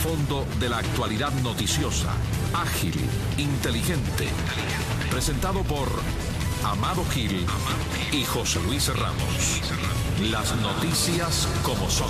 fondo de la actualidad noticiosa, ágil, inteligente. Presentado por Amado Gil y José Luis Ramos. Las noticias como son.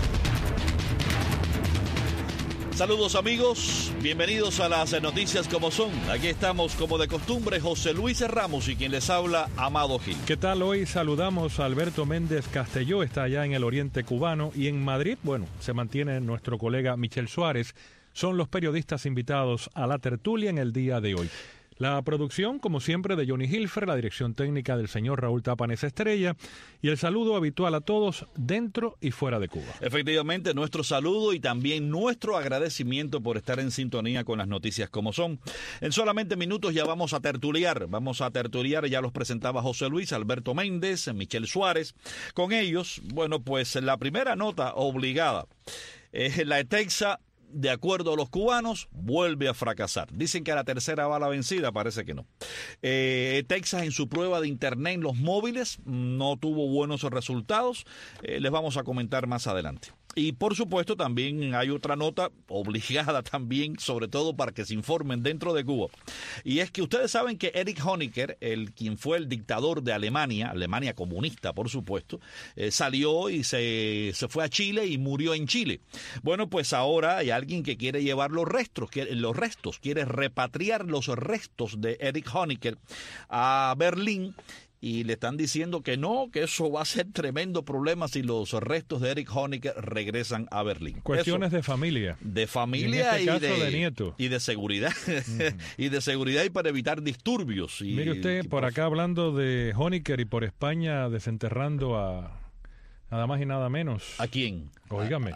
Saludos amigos, bienvenidos a las noticias como son. Aquí estamos como de costumbre, José Luis Ramos y quien les habla, Amado Gil. ¿Qué tal? Hoy saludamos a Alberto Méndez Castelló, está allá en el oriente cubano, y en Madrid, se mantiene nuestro colega Michel Suárez. Son los periodistas invitados a la tertulia en el día de hoy. La producción, como siempre, de Johnny Hilfer, la dirección técnica del señor Raúl Tapanes Estrella y el saludo habitual a todos dentro y fuera de Cuba. Efectivamente, nuestro saludo y también nuestro agradecimiento por estar en sintonía con las noticias como son. En solamente minutos ya vamos a tertuliar, ya los presentaba José Luis, Alberto Méndez, Michel Suárez. Con ellos, la primera nota obligada es la ETEXA. De acuerdo a los cubanos, vuelve a fracasar. Dicen que a la tercera va la vencida, parece que no. Texas en su prueba de internet en los móviles no tuvo buenos resultados. Les vamos a comentar más adelante. Y por supuesto también hay otra nota obligada también, sobre todo para que se informen dentro de Cuba. Y es que ustedes saben que Erich Honecker, quien fue el dictador de Alemania comunista por supuesto, salió y se fue a Chile y murió en Chile. Ahora hay alguien que quiere llevar los restos, quiere repatriar los restos de Erich Honecker a Berlín. Y le están diciendo que no, que eso va a ser tremendo problema si los restos de Erich Honecker regresan a Berlín. Cuestiones de familia. De familia y de nieto. Y de seguridad. Y de seguridad y para evitar disturbios. Mire usted, por acá hablando de Honecker y por España desenterrando a nada más y nada menos. ¿A quién? Oígame.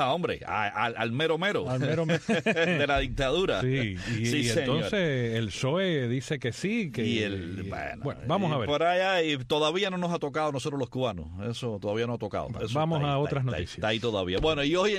Al mero mero. Al mero mero. De la dictadura. Sí, y entonces el PSOE dice que sí. Vamos a ver. Por allá, y todavía no nos ha tocado a nosotros los cubanos. Eso todavía no ha tocado. Vamos a otras noticias. Está ahí todavía. Y hoy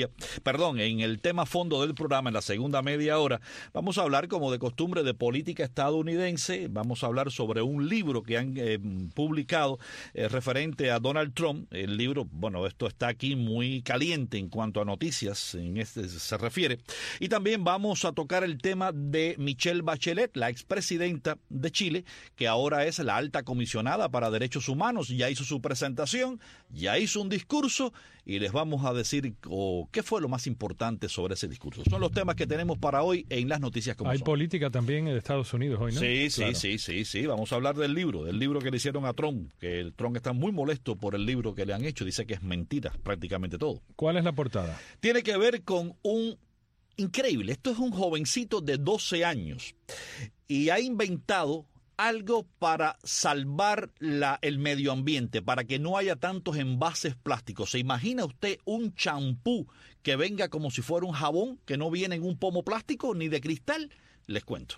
en el tema fondo del programa, en la segunda media hora, vamos a hablar, como de costumbre, de política estadounidense. Vamos a hablar sobre un libro que han publicado referente a Donald Trump. El libro, esto está aquí muy caliente en cuanto a noticias se refiere. Y también vamos a tocar el tema de Michelle Bachelet, la expresidenta de Chile, que ahora es la alta comisionada para derechos humanos. Ya hizo su presentación, ya hizo un discurso y les vamos a decir qué fue lo más importante sobre ese discurso. Son los temas que tenemos para hoy en las noticias como Hay son. Política también en Estados Unidos hoy, ¿no? Sí, claro. Sí. Vamos a hablar del libro que le hicieron a Trump, que el Trump está muy molesto por el libro que le han hecho. Dice que es mentira prácticamente todo. ¿Cuál es la portada? Tiene que ver con increíble. Esto es un jovencito de 12 años y ha inventado algo para salvar el medio ambiente, para que no haya tantos envases plásticos. ¿Se imagina usted un champú que venga como si fuera un jabón, que no viene en un pomo plástico ni de cristal? Les cuento.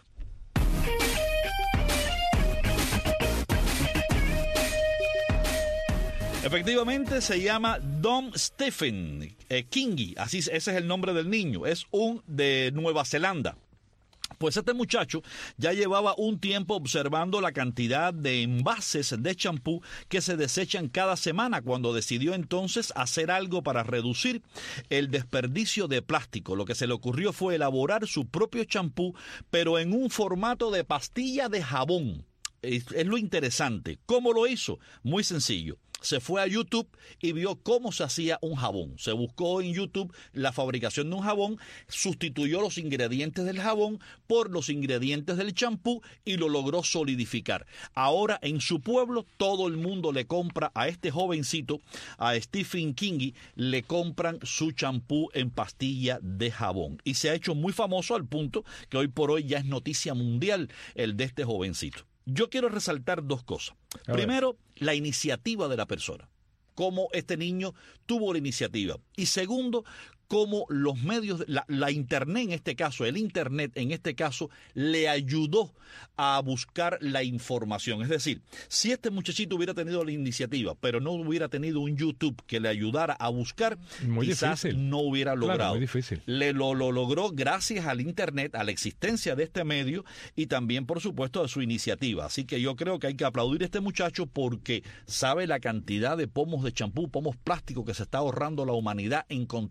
Efectivamente se llama Dom Stephen Kingi, ese es el nombre del niño, es de Nueva Zelanda. Pues este muchacho ya llevaba un tiempo observando la cantidad de envases de champú que se desechan cada semana, cuando decidió entonces hacer algo para reducir el desperdicio de plástico. Lo que se le ocurrió fue elaborar su propio champú, pero en un formato de pastilla de jabón. Es lo interesante. ¿Cómo lo hizo? Muy sencillo. Se fue a YouTube y vio cómo se hacía un jabón. Se buscó en YouTube la fabricación de un jabón, sustituyó los ingredientes del jabón por los ingredientes del champú y lo logró solidificar. Ahora en su pueblo todo el mundo le compra a este jovencito, a Stephen Kingi, le compran su champú en pastilla de jabón. Y se ha hecho muy famoso al punto que hoy por hoy ya es noticia mundial el de este jovencito. Yo quiero resaltar dos cosas. Primero, la iniciativa de la persona. Cómo este niño tuvo la iniciativa. Y segundo, cómo los medios, la internet en este caso, el internet en este caso, le ayudó a buscar la información. Es decir, si este muchachito hubiera tenido la iniciativa, pero no hubiera tenido un YouTube que le ayudara a buscar, quizás no hubiera logrado. Claro, muy difícil. Lo logró gracias al internet, a la existencia de este medio y también, por supuesto, a su iniciativa. Así que yo creo que hay que aplaudir a este muchacho porque sabe la cantidad de pomos de champú, pomos plásticos que se está ahorrando la humanidad en contaminación.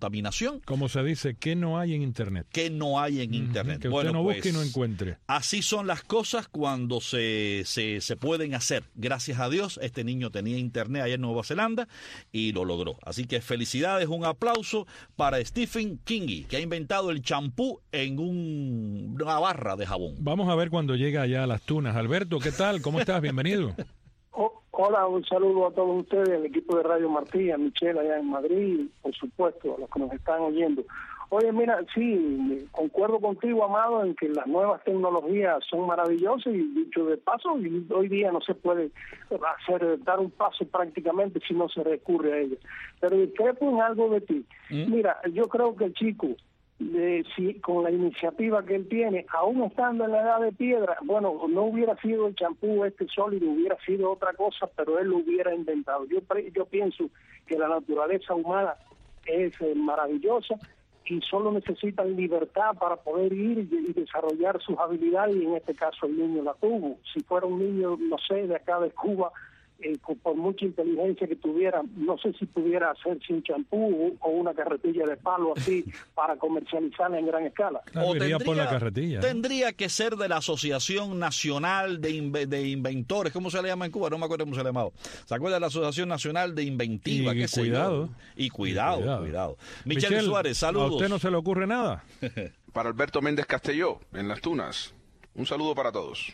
información. Como se dice, ¿qué no hay en Internet? ¿Qué no hay en Internet? Que usted no busque y no encuentre. Así son las cosas cuando se pueden hacer. Gracias a Dios, este niño tenía Internet allá en Nueva Zelanda y lo logró. Así que felicidades, un aplauso para Stephen Kingi, que ha inventado el champú en una barra de jabón. Vamos a ver cuando llega allá a Las Tunas. Alberto, ¿qué tal? ¿Cómo estás? Bienvenido. Hola, un saludo a todos ustedes, al equipo de Radio Martí, a Michelle allá en Madrid, y por supuesto a los que nos están oyendo. Oye, mira, sí, concuerdo contigo, Amado, en que las nuevas tecnologías son maravillosas y dicho de paso, hoy día no se puede dar un paso prácticamente si no se recurre a ellas. Pero discrepo en algo de ti. Mira, yo creo que el chico, con la iniciativa que él tiene, aún estando en la edad de piedra, bueno, no hubiera sido el champú sólido, hubiera sido otra cosa, pero él lo hubiera inventado. Yo pienso que la naturaleza humana es maravillosa y solo necesitan libertad para poder ir y desarrollar sus habilidades, y en este caso el niño la tuvo. Si fuera un niño, no sé, de acá de Cuba, por mucha inteligencia que tuviera, no sé si pudiera hacerse un champú o una carretilla de palo así para comercializarla en gran escala. O por la carretilla. Tendría que ser de la Asociación Nacional de Inventores, ¿cómo se le llama en Cuba? No me acuerdo cómo se le llamaba. ¿Se acuerda de la Asociación Nacional de Inventiva? Y cuidado. Michelle Suárez, saludos. ¿A usted no se le ocurre nada? Para Alberto Méndez Castelló, en Las Tunas. Un saludo para todos.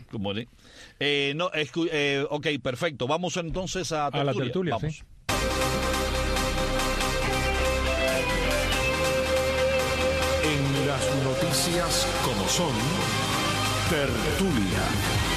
Ok, perfecto. Vamos entonces a la tertulia. Vamos. Sí. En las noticias como son, tertulia.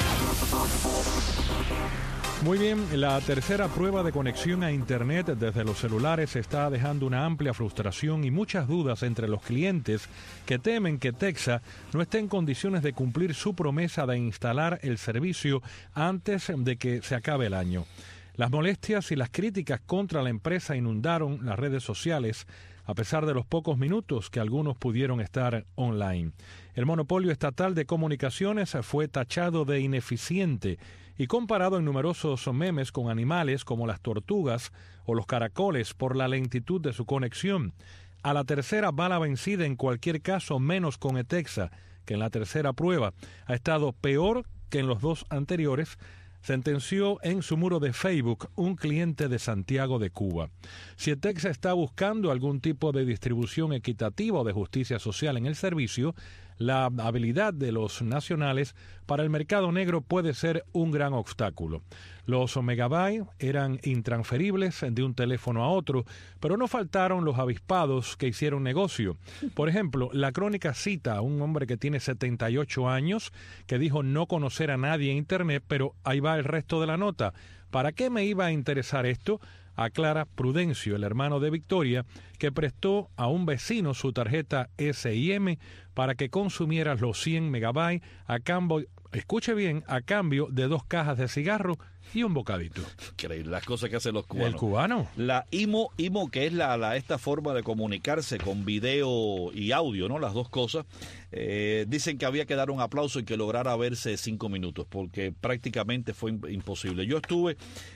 Muy bien, la tercera prueba de conexión a Internet desde los celulares está dejando una amplia frustración y muchas dudas entre los clientes que temen que Texas no esté en condiciones de cumplir su promesa de instalar el servicio antes de que se acabe el año. Las molestias y las críticas contra la empresa inundaron las redes sociales, a pesar de los pocos minutos que algunos pudieron estar online. El monopolio estatal de comunicaciones fue tachado de ineficiente y comparado en numerosos memes con animales como las tortugas o los caracoles por la lentitud de su conexión. A la tercera bala vencida en cualquier caso, menos con ETEXA, que en la tercera prueba ha estado peor que en los dos anteriores, sentenció en su muro de Facebook un cliente de Santiago de Cuba. Si ETEXA está buscando algún tipo de distribución equitativa o de justicia social en el servicio, la habilidad de los nacionales para el mercado negro puede ser un gran obstáculo. Los megabytes eran intransferibles de un teléfono a otro, pero no faltaron los avispados que hicieron negocio. Por ejemplo, la crónica cita a un hombre que tiene 78 años que dijo no conocer a nadie en Internet, pero ahí va el resto de la nota. ¿Para qué me iba a interesar esto? Aclara Prudencio, el hermano de Victoria, que prestó a un vecino su tarjeta SIM para que consumiera los 100 megabytes a cambio, escuche bien, a cambio de 2 cajas de cigarro y un bocadito. Increíble, las cosas que hacen los cubanos. El cubano. La IMO, que es esta forma de comunicarse con video y audio, ¿no? Las dos cosas. Dicen que había que dar un aplauso y que lograra verse 5 minutos, porque prácticamente fue imposible. Yo estuve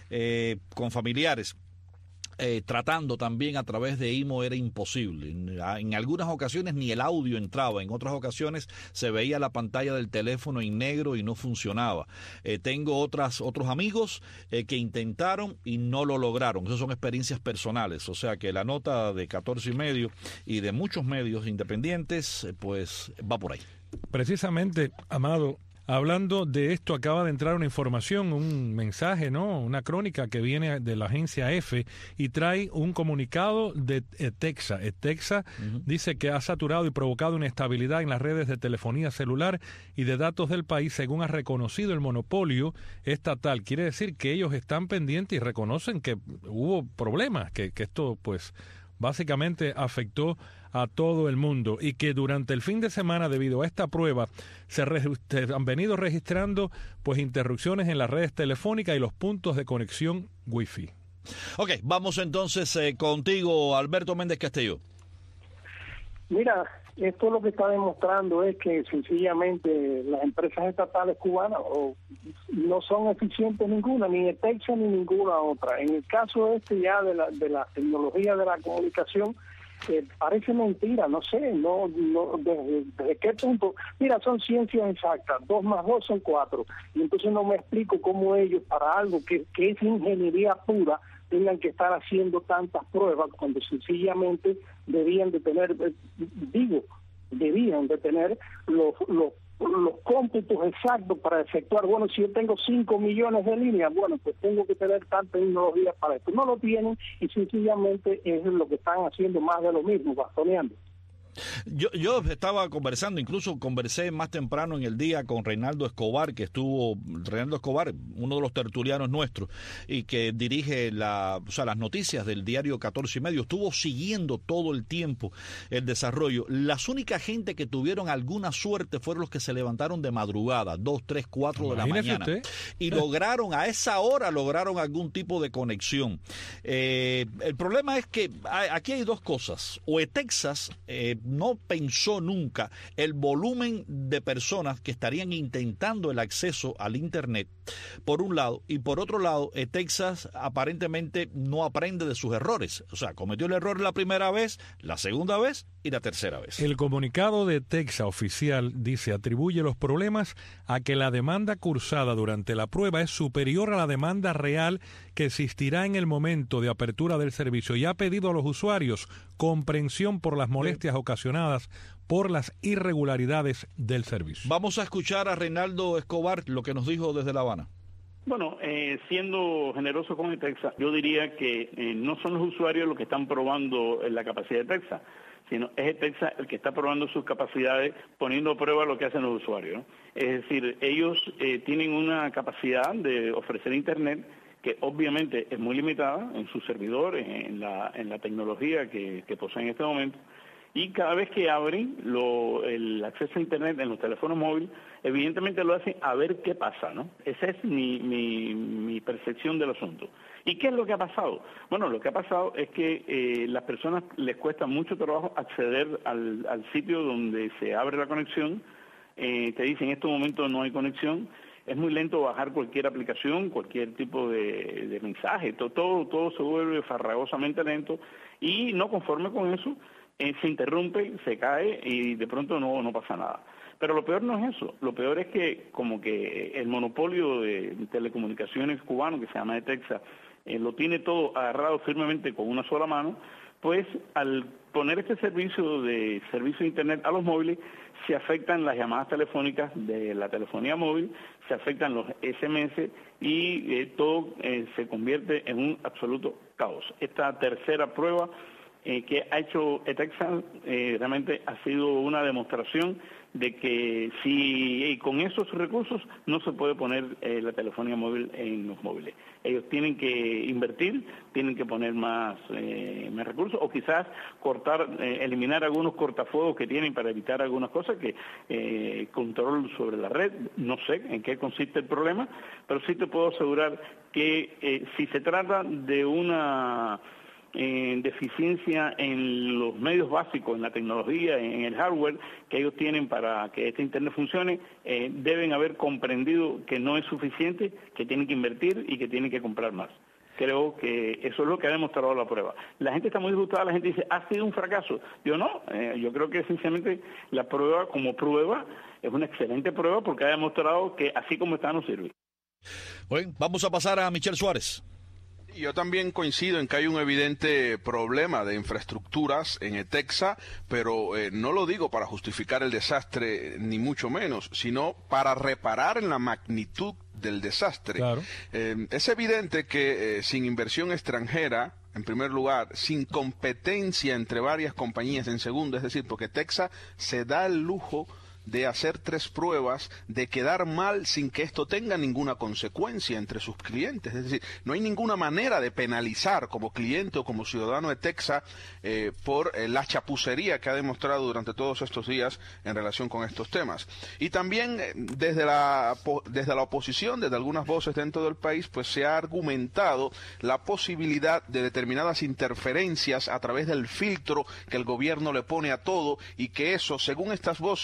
con familiares tratando también a través de IMO, era imposible. En algunas ocasiones ni el audio entraba, en otras ocasiones se veía la pantalla del teléfono en negro y no funcionaba. Tengo otros amigos que intentaron y no lo lograron. Esas son experiencias personales, o sea que la nota de 14.5 y de muchos medios independientes pues va por ahí. Precisamente, Amado, hablando de esto, acaba de entrar una información, un mensaje, ¿no? Una crónica que viene de la agencia EFE y trae un comunicado de ETEXA. ETEXA dice que ha saturado y provocado inestabilidad en las redes de telefonía celular y de datos del país, según ha reconocido el monopolio estatal. Quiere decir que ellos están pendientes y reconocen que hubo problemas, que esto pues básicamente afectó a todo el mundo y que durante el fin de semana, debido a esta prueba, se han venido registrando pues interrupciones en las redes telefónicas y los puntos de conexión Wi-Fi. Ok, vamos entonces contigo, Alberto Méndez Castelló. Mira, esto lo que está demostrando es que sencillamente las empresas estatales cubanas no son eficientes ninguna, ni ETEXA ni ninguna otra. En el caso ya de la tecnología de la comunicación, parece mentira, no sé, desde qué punto. Mira, son ciencias exactas, 2 más 2 son 4, y entonces no me explico cómo ellos, para algo que es ingeniería pura, tengan que estar haciendo tantas pruebas cuando sencillamente debían de tener los cómputos exactos para efectuar. Bueno, si yo tengo 5 millones de líneas, bueno, pues tengo que tener tanta tecnología para esto. No lo tienen y sencillamente es lo que están haciendo, más de lo mismo, bastoneando. Yo estaba conversando, incluso conversé más temprano en el día con Reinaldo Escobar, uno de los tertulianos nuestros, y que dirige las noticias del diario 14 y medio, estuvo siguiendo todo el tiempo el desarrollo. Las únicas gente que tuvieron alguna suerte fueron los que se levantaron de madrugada, 2, 3, 4 de la mañana, y lograron algún tipo de conexión. El problema es que aquí hay 2 cosas. O Texas no pensó nunca el volumen de personas que estarían intentando el acceso al Internet, por un lado, y por otro lado, Texas aparentemente no aprende de sus errores. O sea, cometió el error la primera vez, la segunda vez y la tercera vez. El comunicado de Texas oficial atribuye los problemas a que la demanda cursada durante la prueba es superior a la demanda real que existirá en el momento de apertura del servicio, y ha pedido a los usuarios comprensión por las molestias ocasionadas por las irregularidades del servicio. Vamos a escuchar a Reinaldo Escobar lo que nos dijo desde La Habana. Bueno, siendo generoso con el Texas, yo diría que no son los usuarios los que están probando la capacidad de Texas, sino es el Texas el que está probando sus capacidades, poniendo a prueba lo que hacen los usuarios, ¿no? Es decir, ellos tienen una capacidad de ofrecer Internet que obviamente es muy limitada en sus servidores, en la tecnología que poseen en este momento, y cada vez que abren el acceso a Internet en los teléfonos móviles, evidentemente lo hacen a ver qué pasa, ¿no? Esa es mi percepción del asunto. ¿Y qué es lo que ha pasado? Bueno, lo que ha pasado es que las personas les cuesta mucho trabajo acceder al sitio donde se abre la conexión. Te dicen en este momento no hay conexión. Es muy lento bajar cualquier aplicación, cualquier tipo de mensaje. Todo se vuelve farragosamente lento, y no conforme con eso, se interrumpe, se cae y de pronto no pasa nada. Pero lo peor no es eso. Lo peor es que como que el monopolio de telecomunicaciones cubano, que se llama de Texas, lo tiene todo agarrado firmemente con una sola mano, pues al poner este servicio de Internet a los móviles, se afectan las llamadas telefónicas de la telefonía móvil, se afectan los SMS y todo se convierte en un absoluto caos. Esta tercera prueba que ha hecho Texas realmente ha sido una demostración de que si con esos recursos no se puede poner la telefonía móvil en los móviles. Ellos tienen que invertir, tienen que poner más recursos, o quizás eliminar algunos cortafuegos que tienen para evitar algunas cosas, que control sobre la red. No sé en qué consiste el problema, pero sí te puedo asegurar que si se trata de una deficiencia en los medios básicos, en la tecnología, en el hardware que ellos tienen para que este Internet funcione, deben haber comprendido que no es suficiente, que tienen que invertir y que tienen que comprar más. Creo que eso es lo que ha demostrado la prueba. La gente está muy disgustada, la gente dice, ¿ha sido un fracaso? Yo no, yo creo que sencillamente la prueba como prueba es una excelente prueba, porque ha demostrado que así como está no sirve. Bueno, vamos a pasar a Michel Suárez. Yo también coincido en que hay un evidente problema de infraestructuras en Texas, pero no lo digo para justificar el desastre, ni mucho menos, sino para reparar en la magnitud del desastre. Claro. Es evidente que sin inversión extranjera, en primer lugar, sin competencia entre varias compañías en segundo, es decir, porque Texas se da el lujo de hacer 3 pruebas, de quedar mal sin que esto tenga ninguna consecuencia entre sus clientes. Es decir, no hay ninguna manera de penalizar como cliente o como ciudadano de Texas por la chapucería que ha demostrado durante todos estos días en relación con estos temas. Y también desde la oposición, desde algunas voces dentro del país, pues se ha argumentado la posibilidad de determinadas interferencias a través del filtro que el gobierno le pone a todo, y que eso, según estas voces,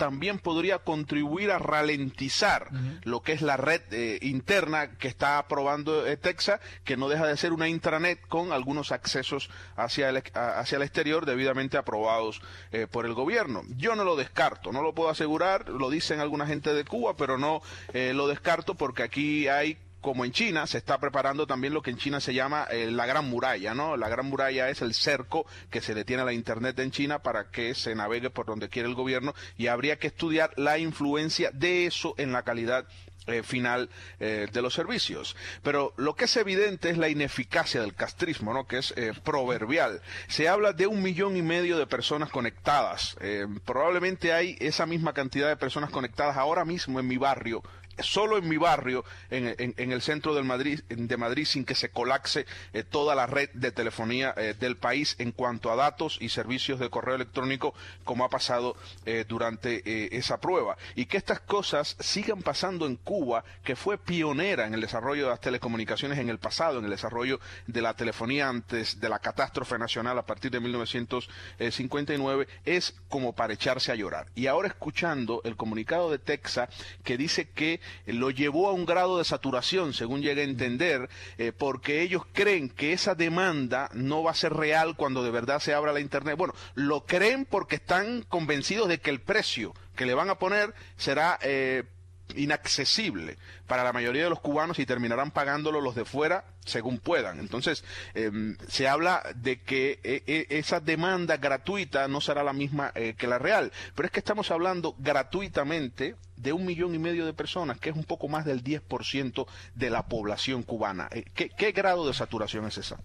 también podría contribuir a ralentizar lo que es la red interna que está aprobando Texas, que no deja de ser una intranet con algunos accesos hacia el exterior debidamente aprobados por el gobierno. Yo no lo descarto, no lo puedo asegurar, lo dicen alguna gente de Cuba, pero no lo descarto porque aquí hay, como en China, se está preparando también lo que en China se llama la Gran Muralla, ¿no? La Gran Muralla es el cerco que se le tiene a la Internet en China para que se navegue por donde quiere el gobierno, y habría que estudiar la influencia de eso en la calidad final de los servicios. Pero lo que es evidente es la ineficacia del castrismo, ¿no? Que es proverbial. Se habla de 1,5 millones de personas conectadas. Probablemente hay esa misma cantidad de personas conectadas ahora mismo en mi barrio, solo en mi barrio, en el centro de Madrid, sin que se colapse toda la red de telefonía del país en cuanto a datos y servicios de correo electrónico, como ha pasado durante esa prueba. Y que estas cosas sigan pasando en Cuba, que fue pionera en el desarrollo de las telecomunicaciones en el pasado, en el desarrollo de la telefonía antes de la catástrofe nacional a partir de 1959, es como para echarse a llorar. Y ahora, escuchando el comunicado de Texas, que dice que lo llevó a un grado de saturación, según llegué a entender, porque ellos creen que esa demanda no va a ser real cuando de verdad se abra la Internet. Bueno, lo creen porque están convencidos de que el precio que le van a poner será inaccesible para la mayoría de los cubanos y terminarán pagándolo los de fuera según puedan. Entonces, se habla de que esa demanda gratuita no será la misma que la real, pero es que estamos hablando gratuitamente de 1,5 millones de personas, que es un poco más del 10% de la población cubana. ¿Qué grado de saturación es esa?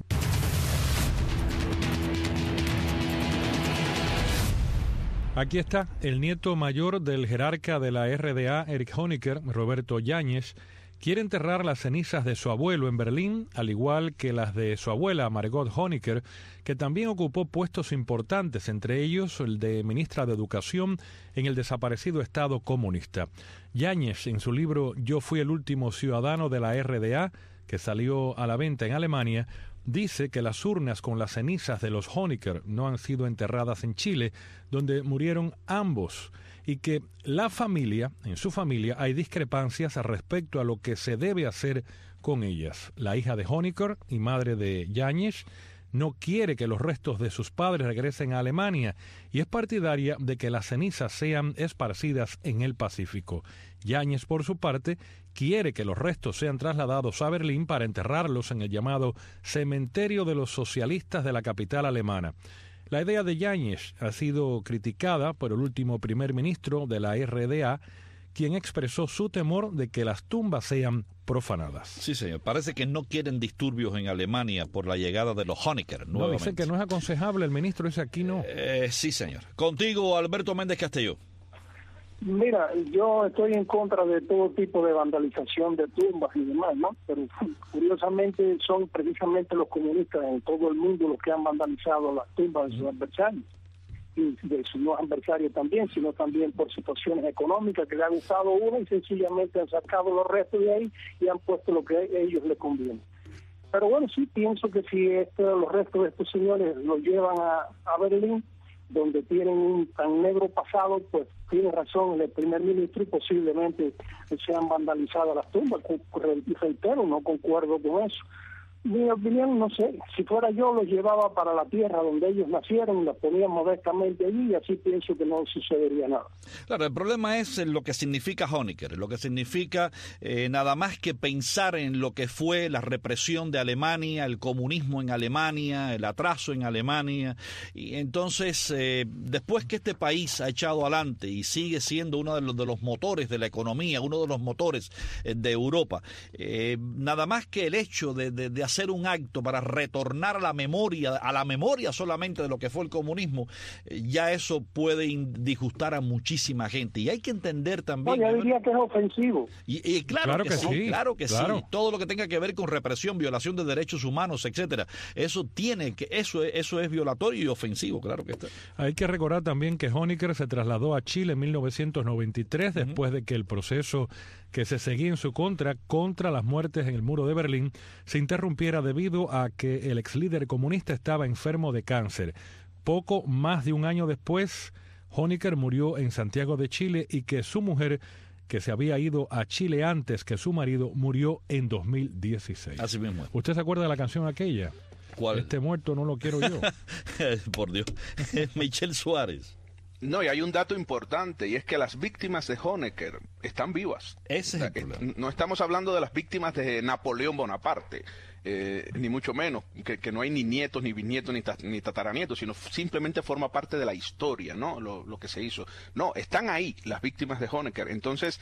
Aquí está el nieto mayor del jerarca de la RDA, Erich Honecker, Roberto Yáñez. Quiere enterrar las cenizas de su abuelo en Berlín, al igual que las de su abuela, Margot Honecker, que también ocupó puestos importantes, entre ellos el de ministra de Educación en el desaparecido Estado comunista. Yáñez, en su libro Yo fui el último ciudadano de la RDA, que salió a la venta en Alemania, dice que las urnas con las cenizas de los Honecker no han sido enterradas en Chile, donde murieron ambos, y que en su familia hay discrepancias respecto a lo que se debe hacer con ellas. La hija de Honecker y madre de Yáñez no quiere que los restos de sus padres regresen a Alemania y es partidaria de que las cenizas sean esparcidas en el Pacífico. Yáñez, por su parte, quiere que los restos sean trasladados a Berlín para enterrarlos en el llamado Cementerio de los Socialistas de la capital alemana. La idea de Yáñez ha sido criticada por el último primer ministro de la RDA, quien expresó su temor de que las tumbas sean profanadas. Sí, señor. Parece que no quieren disturbios en Alemania por la llegada de los Honecker. No, dice que no es aconsejable. El ministro dice aquí no. Sí, señor. Contigo, Alberto Méndez Castelló. Mira, yo estoy en contra de todo tipo de vandalización de tumbas y demás, ¿no? Pero curiosamente son precisamente los comunistas en todo el mundo los que han vandalizado las tumbas de sus adversarios. Y de sus no adversarios también, sino también por situaciones económicas que le ha gustado uno y sencillamente han sacado los restos de ahí y han puesto lo que a ellos les conviene. Pero bueno, sí pienso que si los restos de estos señores los llevan a Berlín, donde tienen un tan negro pasado, pues tiene razón el primer ministro y posiblemente sean vandalizadas las tumbas. Reitero, no concuerdo con eso. Mi opinión, no sé, si fuera yo los llevaba para la tierra donde ellos nacieron, los ponía modestamente allí y así pienso que no sucedería nada. Claro, el problema es lo que significa Honecker, lo que significa nada más que pensar en lo que fue la represión de Alemania, el comunismo en Alemania, el atraso en Alemania, y entonces después que este país ha echado adelante y sigue siendo uno de los motores de la economía, uno de los motores de Europa, nada más que el hecho de hacer un acto para retornar a la memoria solamente de lo que fue el comunismo, ya eso puede disgustar a muchísima gente. Y hay que entender también... No, yo diría que es ofensivo. Y claro que sí, claro que sí. Todo lo que tenga que ver con represión, violación de derechos humanos, etcétera, eso es violatorio y ofensivo, claro que está. Hay que recordar también que Honecker se trasladó a Chile en 1993, después de que el proceso que se seguía en su contra las muertes en el muro de Berlín se interrumpiera debido a que el ex líder comunista estaba enfermo de cáncer. Poco más de un año después, Honecker murió en Santiago de Chile y que su mujer, que se había ido a Chile antes que su marido, murió en 2016. Así mismo. ¿Usted se acuerda de la canción aquella? ¿Cuál? Este muerto no lo quiero yo. Por Dios. Michelle Suárez. No, y hay un dato importante, y es que las víctimas de Honecker están vivas. Ese es el problema. No estamos hablando de las víctimas de Napoleón Bonaparte, ni mucho menos, que no hay ni nietos, ni bisnietos, ni tataranietos, sino simplemente forma parte de la historia, ¿no? Lo que se hizo. No, están ahí las víctimas de Honecker. Entonces,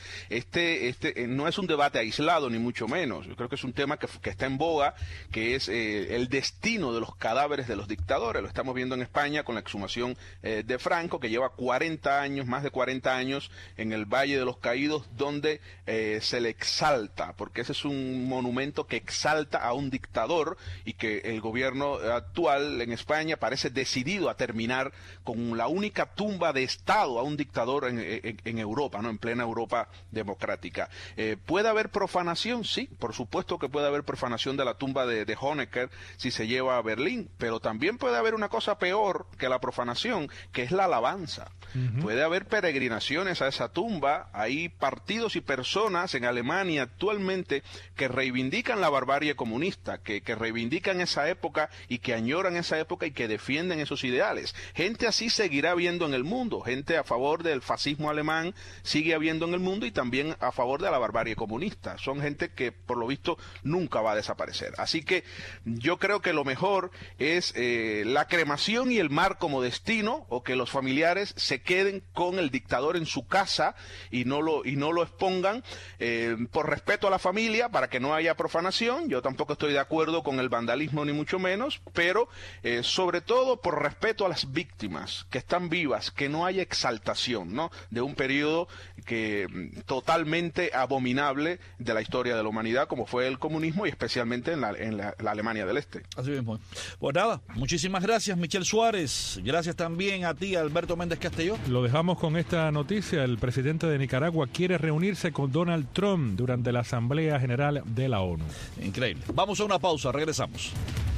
no es un debate aislado, ni mucho menos. Yo creo que es un tema que está en boga, que es el destino de los cadáveres de los dictadores. Lo estamos viendo en España con la exhumación de Franco, que lleva 40 años, más de 40 años, en el Valle de los Caídos, donde se le exalta, porque ese es un monumento que exalta a un dictador, y que el gobierno actual en España parece decidido a terminar con la única tumba de Estado a un dictador en Europa, ¿no? En plena Europa democrática. ¿Puede haber profanación? Sí, por supuesto que puede haber profanación de la tumba de Honecker si se lleva a Berlín, pero también puede haber una cosa peor que la profanación, que es la alabanza. Puede haber peregrinaciones a esa tumba. Hay partidos y personas en Alemania actualmente que reivindican la barbarie comunista, que reivindican esa época y que añoran esa época y que defienden esos ideales. Gente así seguirá habiendo en el mundo, gente a favor del fascismo alemán sigue habiendo en el mundo, y también a favor de la barbarie comunista. Son gente que por lo visto nunca va a desaparecer. Así que yo creo que lo mejor es la cremación y el mar como destino, o que los familiares se queden con el dictador en su casa y no lo expongan, por respeto a la familia, para que no haya profanación. Yo tampoco estoy de acuerdo con el vandalismo, ni mucho menos, pero sobre todo por respeto a las víctimas que están vivas, que no haya exaltación, ¿no?, de un periodo totalmente abominable de la historia de la humanidad, como fue el comunismo, y especialmente en la Alemania del Este. Así mismo. Pues nada, muchísimas gracias, Michelle Suárez. Gracias también a ti, Alberto Méndez Castelló. Lo dejamos con esta noticia. El presidente de Nicaragua quiere reunirse con Donald Trump durante la Asamblea General de la ONU. Increíble. Vamos a una pausa, regresamos.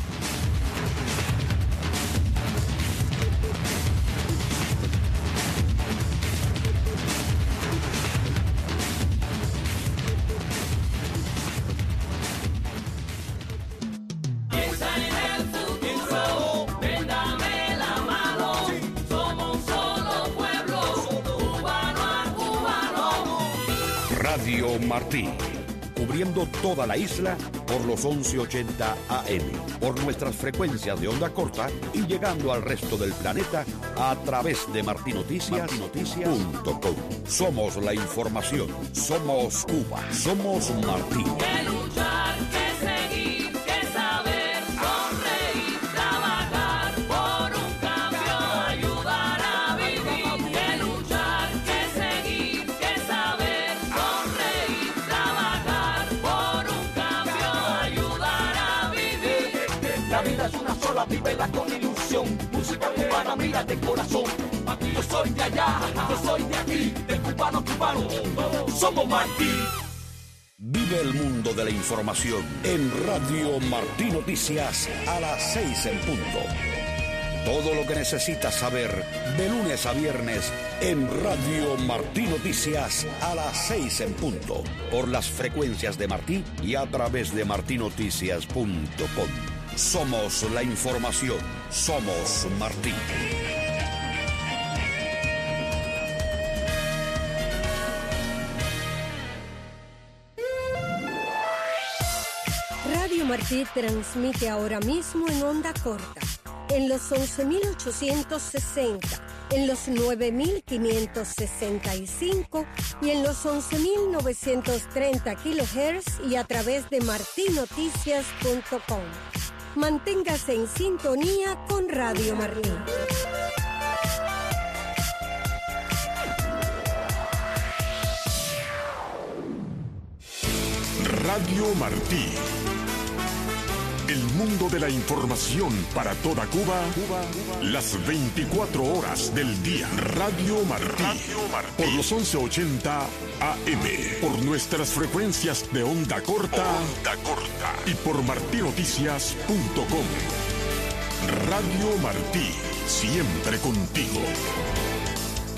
Radio Martí, cubriendo toda la isla por los 1180 AM, por nuestras frecuencias de onda corta y llegando al resto del planeta a través de martinoticias.com. Somos la información, somos Cuba, somos Martí. Que luchar, que seguir, que saber, sonreír, trabajar por un cambio, ayudar a vivir. Que luchar, que seguir, que saber, sonreír, trabajar por un cambio, ayudar a vivir. La vida es una sola, vívela con ilusión. Música cubana, mira de corazón. Aquí yo soy de allá, yo soy de aquí, de cubano a cubano, somos Martí. Vive el mundo de la información en Radio Martí Noticias a las 6 en punto. Todo lo que necesitas saber de lunes a viernes en Radio Martí Noticias a las 6 en punto. Por las frecuencias de Martí y a través de martinoticias.com. Somos la información. Somos Martí. Radio Martí transmite ahora mismo en onda corta, en los 11.860, en los 9.565 y en los 11.930 kHz y a través de martinoticias.com. Manténgase en sintonía con Radio Martí. Radio Martí. El mundo de la información para toda Cuba, las 24 horas del día. Radio Martí. Por los 1180 AM. Por nuestras frecuencias de onda corta. Y por martinoticias.com. Radio Martí. Siempre contigo.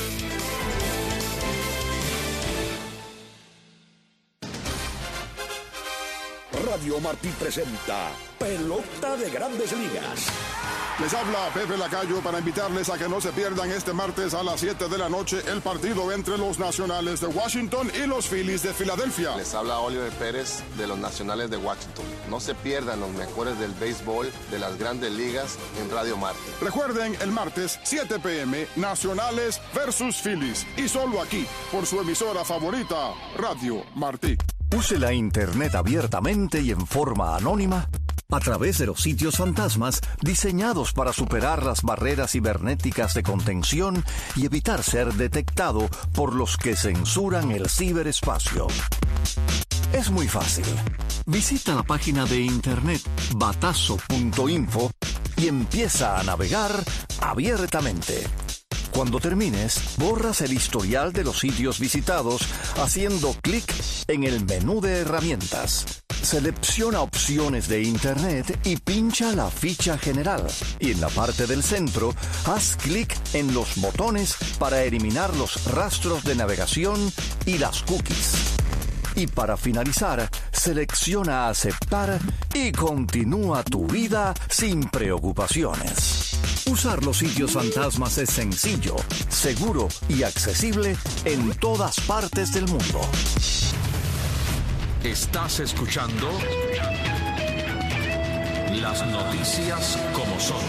Radio Martí presenta Pelota de Grandes Ligas. Les habla Pepe Lacayo para invitarles a que no se pierdan este martes a las 7 de la noche el partido entre los Nacionales de Washington y los Phillies de Filadelfia. Les habla Oliver Pérez de los Nacionales de Washington. No se pierdan los mejores del béisbol de las Grandes Ligas en Radio Martí. Recuerden, el martes 7 p.m. Nacionales versus Phillies y solo aquí por su emisora favorita, Radio Martí. Use la Internet abiertamente y en forma anónima a través de los sitios fantasmas diseñados para superar las barreras cibernéticas de contención y evitar ser detectado por los que censuran el ciberespacio. Es muy fácil. Visita la página de internet batazo.info y empieza a navegar abiertamente. Cuando termines, borras el historial de los sitios visitados haciendo clic en el menú de herramientas. Selecciona opciones de Internet y pincha la ficha general. Y en la parte del centro, haz clic en los botones para eliminar los rastros de navegación y las cookies. Y para finalizar, selecciona aceptar y continúa tu vida sin preocupaciones. Usar los sitios fantasmas es sencillo, seguro y accesible en todas partes del mundo. Estás escuchando las noticias como son.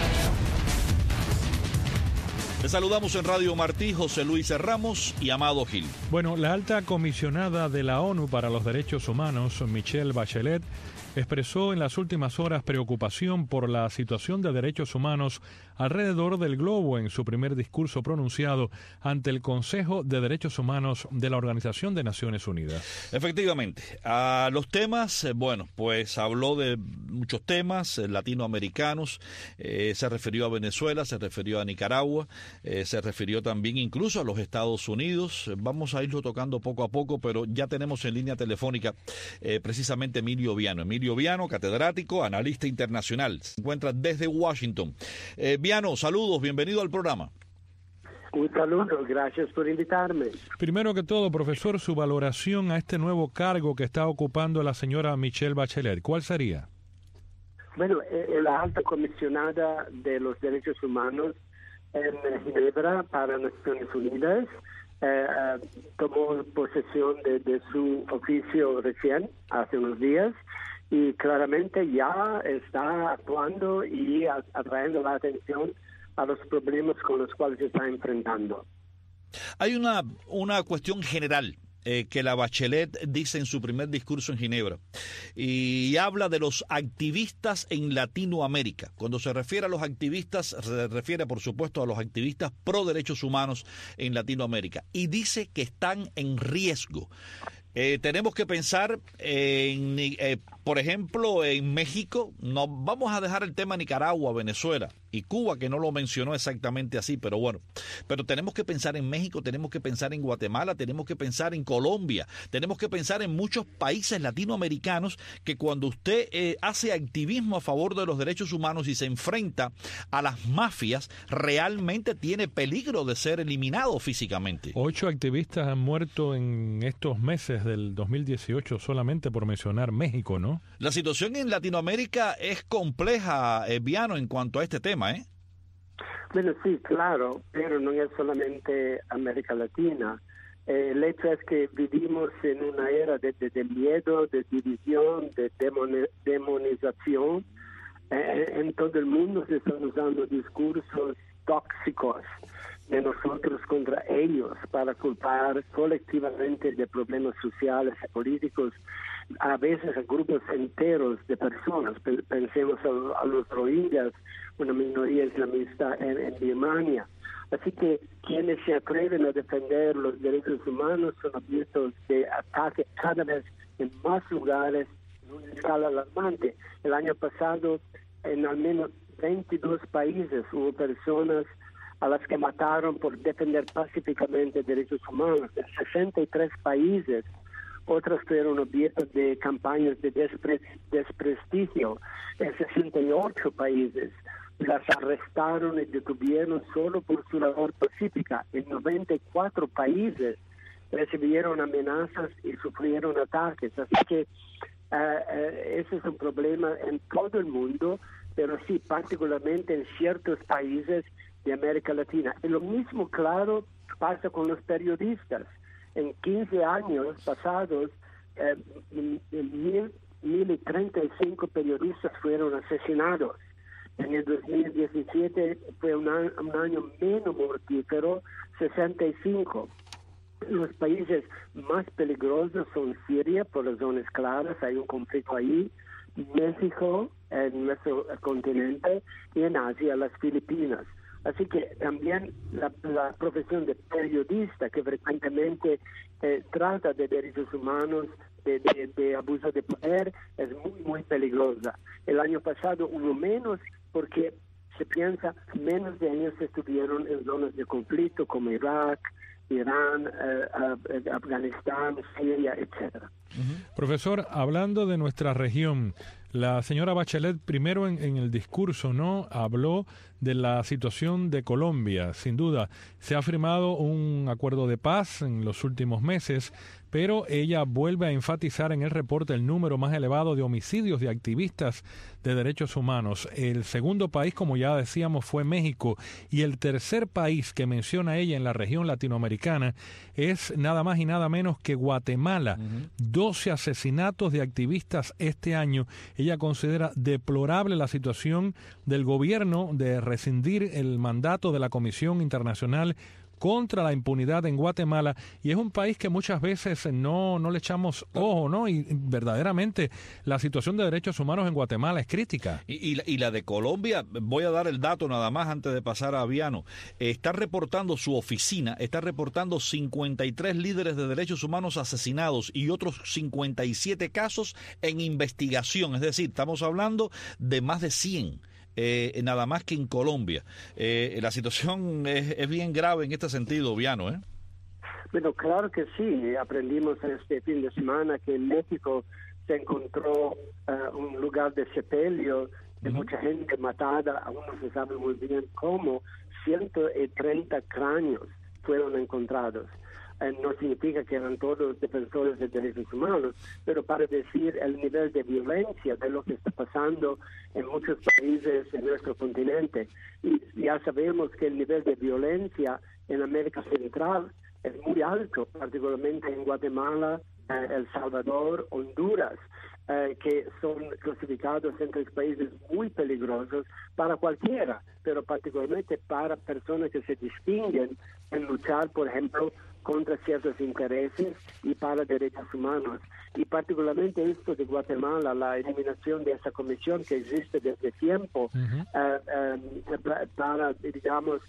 Les saludamos en Radio Martí, José Luis Ramos y Amado Gil. Bueno, la alta comisionada de la ONU para los Derechos Humanos, Michelle Bachelet, expresó en las últimas horas preocupación por la situación de derechos humanos alrededor del globo en su primer discurso pronunciado ante el Consejo de Derechos Humanos de la Organización de Naciones Unidas. Efectivamente, a los temas, bueno, pues habló de muchos temas latinoamericanos, se refirió a Venezuela, se refirió a Nicaragua, se refirió también incluso a los Estados Unidos. Vamos a irlo tocando poco a poco, pero ya tenemos en línea telefónica precisamente Emilio Viano. Emilio Viano, catedrático, analista internacional, se encuentra desde Washington. Viano, saludos, bienvenido al programa. Un saludo, gracias por invitarme. Primero que todo, profesor, su valoración a este nuevo cargo que está ocupando la señora Michelle Bachelet, ¿cuál sería? Bueno, la alta comisionada de los derechos humanos en Ginebra para Naciones Unidas tomó posesión de su oficio recién, hace unos días, y claramente ya está actuando y atrayendo la atención a los problemas con los cuales se está enfrentando. Hay una cuestión general que la Bachelet dice en su primer discurso en Ginebra y habla de los activistas en Latinoamérica. Cuando se refiere a los activistas, se refiere por supuesto a los activistas pro derechos humanos en Latinoamérica y dice que están en riesgo. Tenemos que pensar en, por ejemplo, en México. No vamos a dejar el tema Nicaragua, Venezuela y Cuba, que no lo mencionó exactamente así, pero bueno. Pero tenemos que pensar en México, tenemos que pensar en Guatemala, tenemos que pensar en Colombia, tenemos que pensar en muchos países latinoamericanos que cuando usted hace activismo a favor de los derechos humanos y se enfrenta a las mafias, realmente tiene peligro de ser eliminado físicamente. 8 activistas han muerto en estos meses del 2018, solamente por mencionar México, ¿no? La situación en Latinoamérica es compleja, Viano, en cuanto a este tema, ¿eh? Bueno, sí, claro, pero no es solamente América Latina. El hecho es que vivimos en una era de miedo, de división, de demonización. En todo el mundo se están usando discursos tóxicos de nosotros contra ellos para culpar colectivamente de problemas sociales y políticos, a veces a grupos enteros de personas. Pensemos a los rohingyas, una minoría islamista en Birmania. Así que quienes se atreven a defender los derechos humanos son objetos de ataque cada vez en más lugares en una escala alarmante. El año pasado, en al menos 22 países hubo personas a las que mataron por defender pacíficamente derechos humanos. En 63 países, otras fueron objeto de campañas de desprestigio. En 68 países las arrestaron y detuvieron solo por su labor pacífica. En 94 países recibieron amenazas y sufrieron ataques. Así que Ese es un problema en todo el mundo, pero sí, particularmente en ciertos países de América Latina. Y lo mismo, claro, pasa con los periodistas. En 15 años pasados, 1.035 periodistas fueron asesinados. En el 2017 fue un año menos mortífero, 65. Los países más peligrosos son Siria, por razones claras, hay un conflicto ahí, México, en nuestro continente, y en Asia, las Filipinas. Así que también la profesión de periodista, que frecuentemente trata de derechos humanos, de abuso de poder, es muy, muy peligrosa. El año pasado hubo menos porque se piensa menos de ellos estuvieron en zonas de conflicto como Irak, Irán, Afganistán, Siria, etcétera. Profesor, hablando de nuestra región, la señora Bachelet primero en el discurso no habló de la situación de Colombia. Sin duda, se ha firmado un acuerdo de paz en los últimos meses, pero ella vuelve a enfatizar en el reporte el número más elevado de homicidios de activistas de derechos humanos. El segundo país, como ya decíamos, fue México, y el tercer país que menciona ella en la región latinoamericana es nada más y nada menos que Guatemala. 12 asesinatos de activistas este año. Ella considera deplorable la situación del gobierno de rescindir el mandato de la Comisión Internacional contra la impunidad en Guatemala, y es un país que muchas veces no le echamos ojo, ¿no? Y verdaderamente la situación de derechos humanos en Guatemala es crítica. Y la de Colombia, voy a dar el dato nada más antes de pasar a Viano. Está reportando su oficina, está reportando 53 líderes de derechos humanos asesinados y otros 57 casos en investigación. Es decir, estamos hablando de más de 100. Nada más que en Colombia. La situación es bien grave en este sentido, Viano, ¿eh? Bueno, claro que sí. Aprendimos este fin de semana que en México se encontró un lugar de sepelio de mucha gente matada, aún no se sabe muy bien cómo. 130 cráneos fueron encontrados. No significa que eran todos defensores de derechos humanos, pero para decir el nivel de violencia de lo que está pasando en muchos países en nuestro continente. Y ya sabemos que el nivel de violencia en América Central es muy alto, particularmente en Guatemala, El Salvador, Honduras, que son clasificados entre los países muy peligrosos para cualquiera, pero particularmente para personas que se distinguen en luchar, por ejemplo, contra ciertos intereses y para derechos humanos. Y particularmente esto de Guatemala, la eliminación de esa comisión que existe desde tiempo para, digamos,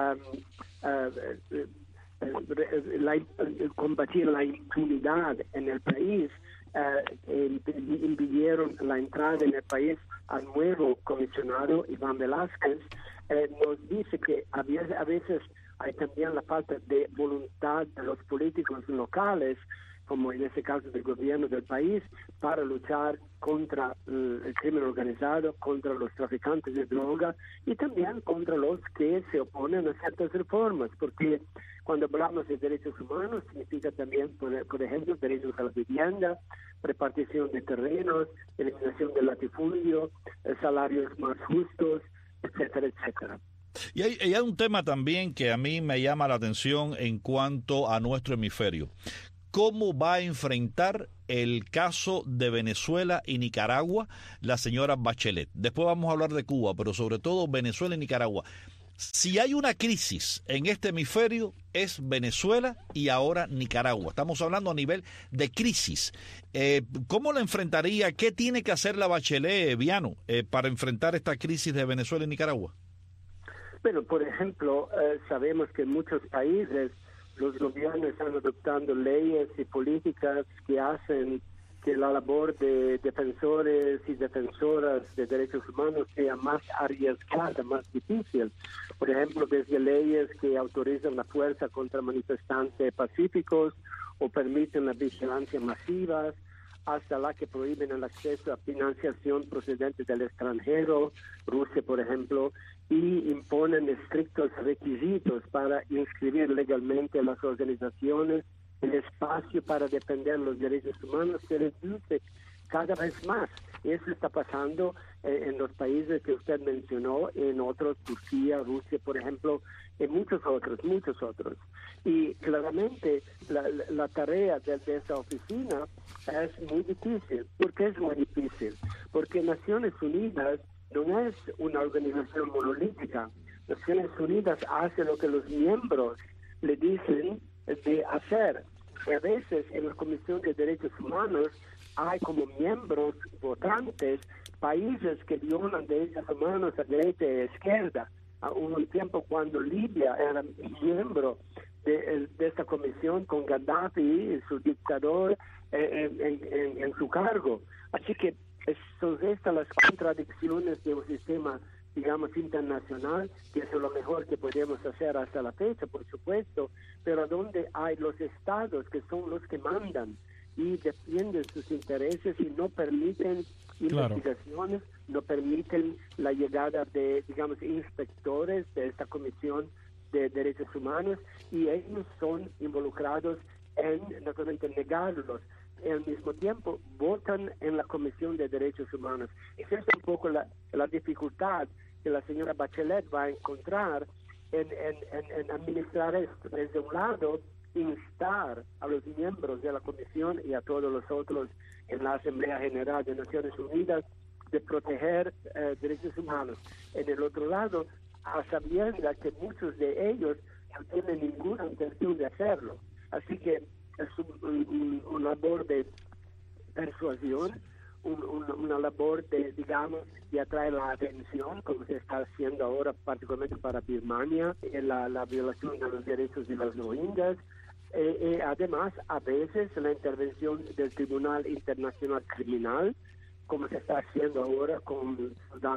combatir la impunidad en el país, impidieron la entrada en el país al nuevo comisionado Iván Velázquez. Nos dice que a veces hay también la falta de voluntad de los políticos locales, como en este caso del gobierno del país, para luchar contra el crimen organizado, contra los traficantes de droga y también contra los que se oponen a ciertas reformas, porque cuando hablamos de derechos humanos significa también, por ejemplo, derechos a la vivienda, repartición de terrenos, eliminación del latifundio, salarios más justos, etcétera, etcétera. Y hay un tema también que a mí me llama la atención en cuanto a nuestro hemisferio. ¿Cómo va a enfrentar el caso de Venezuela y Nicaragua la señora Bachelet? Después vamos a hablar de Cuba, pero sobre todo Venezuela y Nicaragua. Si hay una crisis en este hemisferio, es Venezuela y ahora Nicaragua. Estamos hablando a nivel de crisis. ¿Cómo la enfrentaría? ¿Qué tiene que hacer la Bachelet, Viano, para enfrentar esta crisis de Venezuela y Nicaragua? Bueno, por ejemplo, sabemos que en muchos países los gobiernos están adoptando leyes y políticas que hacen que la labor de defensores y defensoras de derechos humanos sea más arriesgada, más difícil. Por ejemplo, desde leyes que autorizan la fuerza contra manifestantes pacíficos o permiten la vigilancia masiva, hasta la que prohíben el acceso a financiación procedente del extranjero, Rusia, por ejemplo, y imponen estrictos requisitos para inscribir legalmente a las organizaciones. El espacio para defender los derechos humanos se reduce cada vez más. Eso está pasando en los países que usted mencionó, en otros, Turquía, Rusia, por ejemplo, en muchos otros. Y claramente la tarea de esta oficina es muy difícil. ¿Por qué es muy difícil? Porque Naciones Unidas no es una organización monolítica. Naciones Unidas hace lo que los miembros le dicen de hacer. Y a veces en la Comisión de Derechos Humanos hay como miembros votantes países que violan derechos humanos a derecha y a izquierda. Hubo un tiempo cuando Libia era miembro de esta comisión con Gaddafi, su dictador, en su cargo. Así que son estas las contradicciones de un sistema, digamos, internacional, que es lo mejor que podemos hacer hasta la fecha, por supuesto, pero donde hay los estados que son los que mandan y defienden sus intereses y no permiten investigaciones, no permiten la llegada de, digamos, inspectores de esta Comisión de Derechos Humanos, y ellos son involucrados en, naturalmente, negarlos. Al mismo tiempo, votan en la Comisión de Derechos Humanos. Esa es un poco la dificultad que la señora Bachelet va a encontrar en administrar esto. Desde un lado, instar a los miembros de la Comisión y a todos los otros en la Asamblea General de Naciones Unidas de proteger derechos humanos. En el otro lado, a sabiendas que muchos de ellos no tienen ninguna intención de hacerlo. Así que es una labor de persuasión, una labor de, digamos, de atraer la atención, como se está haciendo ahora, particularmente para Birmania, en la violación de los derechos de los rohingyas. Además, a veces la intervención del Tribunal Internacional Criminal, como se está haciendo ahora con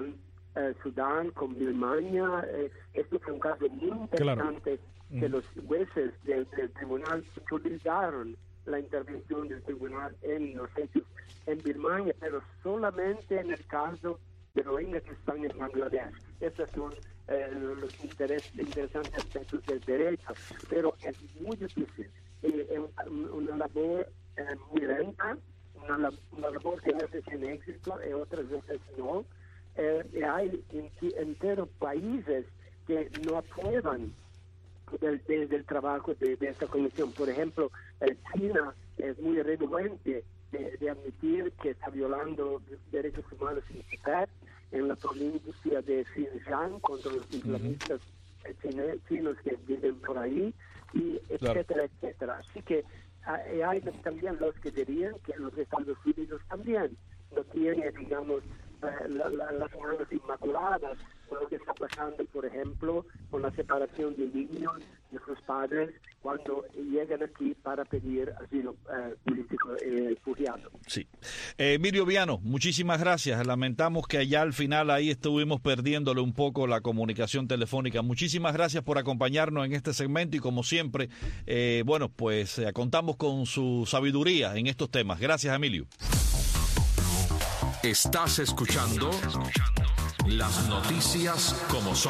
Sudán, con Birmania. Esto fue un caso muy interesante, que los jueces del tribunal utilizaron la intervención del tribunal en los hechos en Birmania, pero solamente en el caso de Rohingya que están en Bangladesh. Esos son los interesantes aspectos del derecho, pero es muy difícil. Una labor muy lenta, una labor que a veces tiene éxito y otras veces no. Hay enteros países que no aprueban del trabajo de esta comisión. Por ejemplo, China es muy renuente de admitir que está violando derechos humanos en Tibet, en la provincia de Xinjiang, contra los islamistas chinos que viven por ahí, y etcétera, etcétera. Así que hay también los que dirían que los Estados Unidos también no tienen, digamos, las manos inmaculadas con lo que está pasando, por ejemplo, con la separación de niños de sus padres cuando llegan aquí para pedir asilo político refugiado. Sí. Emilio Viano, muchísimas gracias. Lamentamos que allá al final ahí estuvimos perdiéndole un poco la comunicación telefónica. Muchísimas gracias por acompañarnos en este segmento y como siempre, bueno, pues contamos con su sabiduría en estos temas. Gracias, Emilio. Estás escuchando las noticias como son.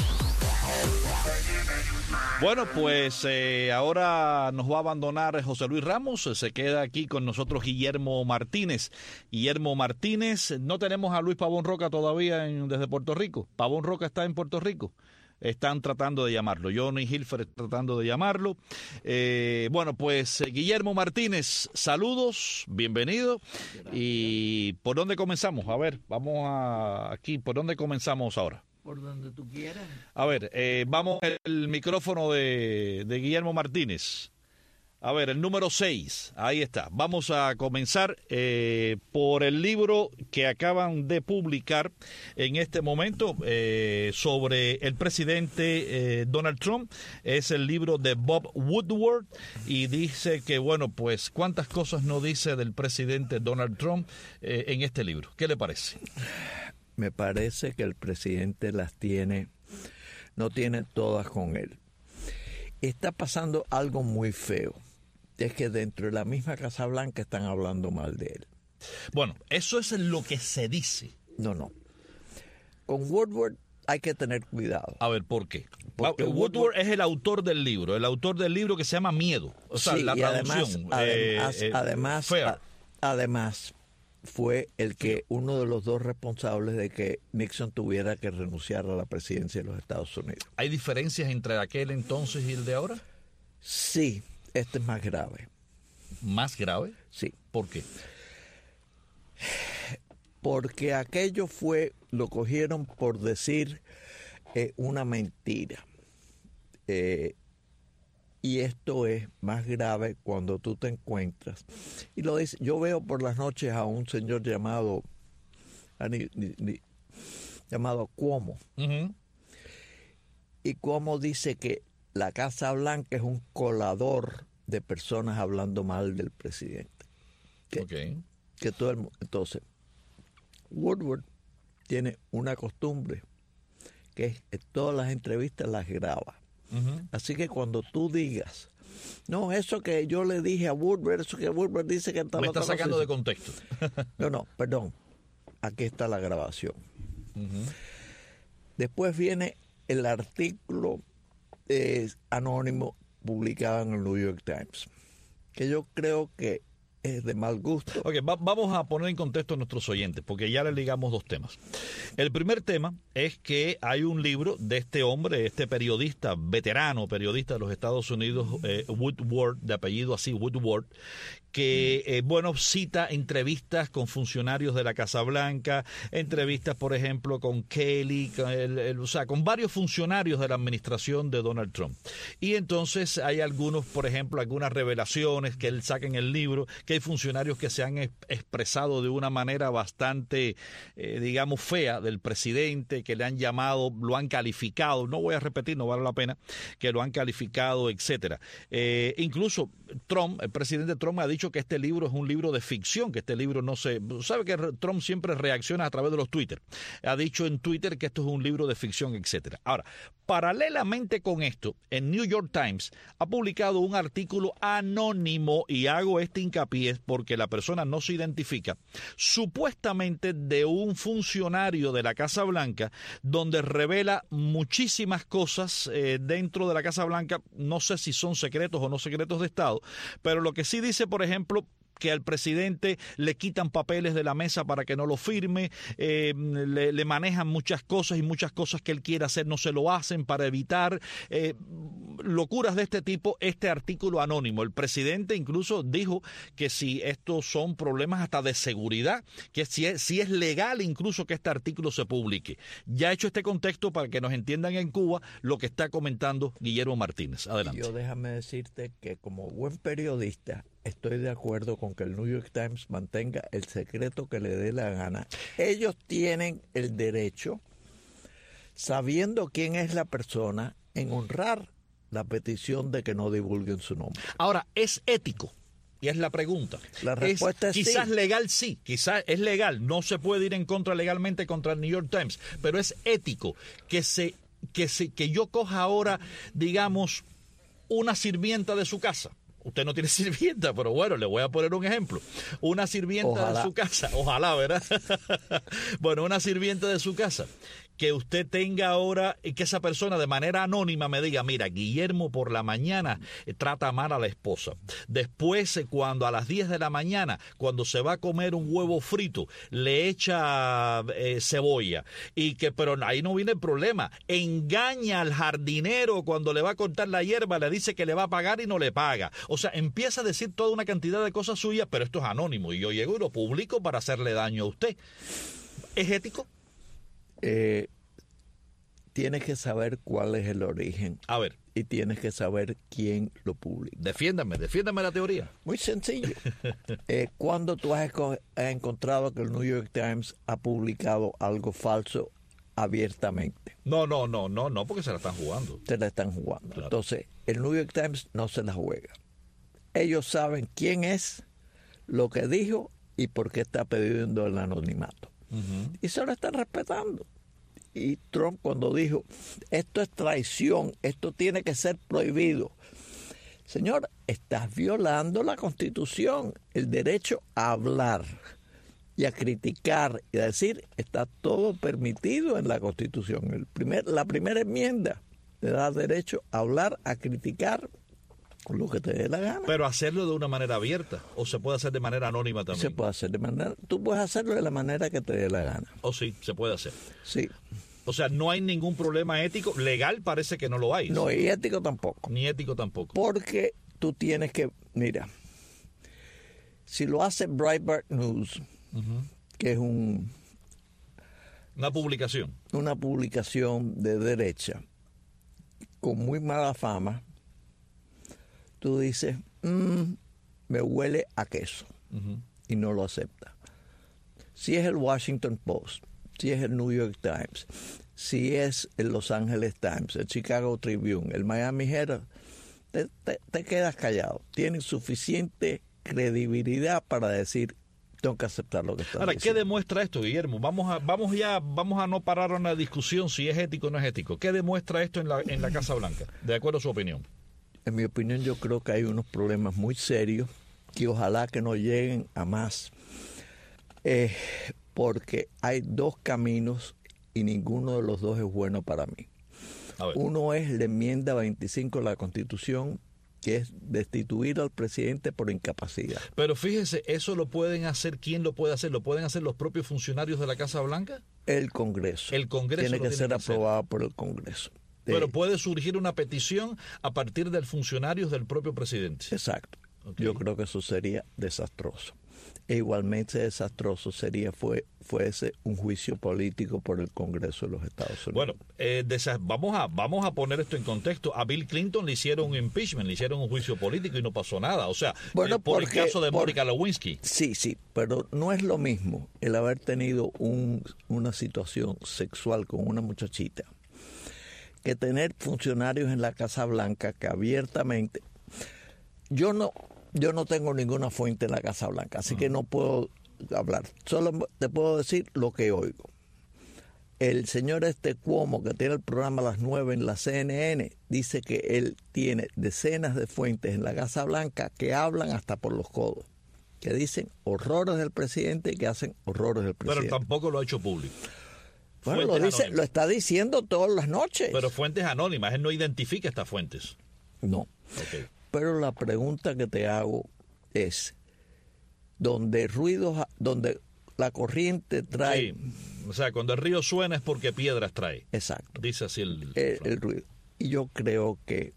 Bueno, pues ahora nos va a abandonar José Luis Ramos. Se queda aquí con nosotros Guillermo Martínez. Guillermo Martínez, no tenemos a Luis Pavón Roca todavía desde Puerto Rico. Pavón Roca está en Puerto Rico. Están tratando de llamarlo. Johnny Hilfer está tratando de llamarlo. Bueno, pues Guillermo Martínez, saludos, bienvenido. ¿Y por dónde comenzamos? A ver, vamos aquí, ¿por dónde comenzamos ahora? Por donde tú quieras. A ver, vamos el micrófono de Guillermo Martínez. A ver, el número 6, ahí está. Vamos a comenzar por el libro que acaban de publicar en este momento sobre el presidente Donald Trump. Es el libro de Bob Woodward y dice que, bueno, pues cuántas cosas no dice del presidente Donald Trump en este libro. ¿Qué le parece? Me parece que el presidente no tiene todas con él. Está pasando algo muy feo. Es que dentro de la misma Casa Blanca están hablando mal de él. Bueno, eso es lo que se dice. No. Con Woodward hay que tener cuidado. A ver, ¿por qué? Porque Woodward es el autor del libro que se llama Miedo. O sea, sí, la traducción. Además, fue uno de los dos responsables de que Nixon tuviera que renunciar a la presidencia de los Estados Unidos. ¿Hay diferencias entre aquel entonces y el de ahora? Sí, este es más grave. ¿Más grave? Sí. ¿Por qué? Porque aquello lo cogieron por decir una mentira. Y esto es más grave cuando tú te encuentras. Y lo dice, yo veo por las noches a un señor llamado Cuomo. Uh-huh. Y Cuomo dice que la Casa Blanca es un colador de personas hablando mal del presidente. Que todo el mundo. Entonces, Woodward tiene una costumbre que es que todas las entrevistas las graba. Uh-huh. Así que cuando tú digas, no, eso que yo le dije a Woodward, eso que Woodward dice que me está sacando de contexto. No, perdón. Aquí está la grabación. Uh-huh. Después viene el artículo anónimo publicado en el New York Times, que yo creo que es de mal gusto. Ok, vamos a poner en contexto a nuestros oyentes, porque ya le ligamos dos temas. El primer tema es que hay un libro de este hombre, este periodista, veterano periodista de los Estados Unidos, Woodward, de apellido así, Woodward, que, cita entrevistas con funcionarios de la Casa Blanca, entrevistas, por ejemplo, con Kelly, con varios funcionarios de la administración de Donald Trump. Y entonces hay algunos, por ejemplo, algunas revelaciones que él saca en el libro, que hay funcionarios que se han expresado de una manera bastante, digamos, fea del presidente, que le han llamado, lo han calificado, no voy a repetir, no vale la pena, que lo han calificado, etcétera. Incluso Trump, el presidente Trump ha dicho que este libro es un libro de ficción, que este libro no se... Sabe que Trump siempre reacciona a través de los Twitter. Ha dicho en Twitter que esto es un libro de ficción, etcétera. Ahora, paralelamente con esto, el New York Times ha publicado un artículo anónimo, y hago este hincapié porque la persona no se identifica, supuestamente de un funcionario de la Casa Blanca, donde revela muchísimas cosas dentro de la Casa Blanca. No sé si son secretos o no secretos de Estado, pero lo que sí dice, por ejemplo, que al presidente le quitan papeles de la mesa para que no lo firme, le manejan muchas cosas, y muchas cosas que él quiere hacer no se lo hacen para evitar locuras de este tipo. Este artículo anónimo, el presidente incluso dijo que si estos son problemas hasta de seguridad, que si es legal incluso que este artículo se publique. Ya he hecho este contexto para que nos entiendan en Cuba lo que está comentando Guillermo Martínez. Adelante. Yo déjame decirte que como buen periodista estoy de acuerdo con que el New York Times mantenga el secreto que le dé la gana. Ellos tienen el derecho, sabiendo quién es la persona, en honrar la petición de que no divulguen su nombre. Ahora, ¿es ético? Y es la pregunta. La respuesta es quizás sí. Legal sí, quizás es legal, no se puede ir en contra legalmente contra el New York Times, pero es ético que yo coja ahora, digamos, una sirvienta de su casa. Usted no tiene sirvienta, pero bueno, le voy a poner un ejemplo. Una sirvienta de su casa, ojalá, ¿verdad? Bueno, una sirvienta de su casa, que usted tenga ahora, que esa persona de manera anónima me diga, mira, Guillermo por la mañana trata mal a la esposa. Después, cuando a las 10 de la mañana, cuando se va a comer un huevo frito, le echa cebolla. Pero ahí no viene el problema. Engaña al jardinero cuando le va a cortar la hierba, le dice que le va a pagar y no le paga. O sea, empieza a decir toda una cantidad de cosas suyas, pero esto es anónimo y yo llego y lo publico para hacerle daño a usted. ¿Es ético? Tienes que saber cuál es el origen. A ver. Y tienes que saber quién lo publica. Defiéndame la teoría. Muy sencillo. ¿Cuándo tú has encontrado que el New York Times ha publicado algo falso abiertamente? No, porque se la están jugando. Se la están jugando. Claro. Entonces, el New York Times no se la juega. Ellos saben quién es, lo que dijo y por qué está pidiendo el anonimato. Uh-huh. Y se lo están respetando. Y Trump, cuando dijo, esto es traición, esto tiene que ser prohibido. Señor, estás violando la Constitución, el derecho a hablar y a criticar y a decir, está todo permitido en la Constitución. La primera enmienda le da derecho a hablar, a criticar Lo que te dé la gana. Pero hacerlo de una manera abierta, o se puede hacer de manera anónima también. Se puede hacer de manera... Tú puedes hacerlo de la manera que te dé la gana. Oh, sí, se puede hacer. Sí. O sea, no hay ningún problema ético. Legal parece que no lo hay. No, y ético tampoco. Ni ético tampoco. Porque tú tienes que... Mira, si lo hace Breitbart News, que es una publicación de derecha, con muy mala fama, tú dices, me huele a queso, y no lo acepta. Si es el Washington Post, si es el New York Times, si es el Los Angeles Times, el Chicago Tribune, el Miami Herald, te quedas callado. Tienes suficiente credibilidad para decir, tengo que aceptar lo que está diciendo. Ahora, ¿qué demuestra esto, Guillermo? Vamos a no parar una discusión si es ético o no es ético. ¿Qué demuestra esto en la Casa Blanca, de acuerdo a su opinión? En mi opinión, yo creo que hay unos problemas muy serios que ojalá que no lleguen a más, porque hay dos caminos y ninguno de los dos es bueno para mí. Uno es la enmienda 25 de la Constitución, que es destituir al presidente por incapacidad. Pero fíjese, ¿eso lo pueden hacer? ¿Quién lo puede hacer? ¿Lo pueden hacer los propios funcionarios de la Casa Blanca? El Congreso. El Congreso tiene que ser aprobado por el Congreso. Pero puede surgir una petición a partir de funcionarios del propio presidente. Exacto. Okay. Yo creo que eso sería desastroso. E igualmente desastroso fuese un juicio político por el Congreso de los Estados Unidos. Bueno, vamos a poner esto en contexto. A Bill Clinton le hicieron un impeachment, le hicieron un juicio político y no pasó nada. O sea, por el caso de Mónica Lewinsky. Sí, pero no es lo mismo el haber tenido una situación sexual con una muchachita que tener funcionarios en la Casa Blanca que abiertamente... Yo no tengo ninguna fuente en la Casa Blanca, así que no puedo hablar. Solo te puedo decir lo que oigo. El señor Cuomo, que tiene el programa a las 9 en la CNN, dice que él tiene decenas de fuentes en la Casa Blanca que hablan hasta por los codos, que dicen horrores del presidente y que hacen horrores del presidente. Pero tampoco lo ha hecho público. Bueno, lo está diciendo todas las noches. Pero fuentes anónimas, él no identifica estas fuentes. No. Okay. Pero la pregunta que te hago es, donde la corriente trae... Sí. O sea, cuando el río suena es porque piedras trae. Exacto. Dice así el ruido. Y yo creo que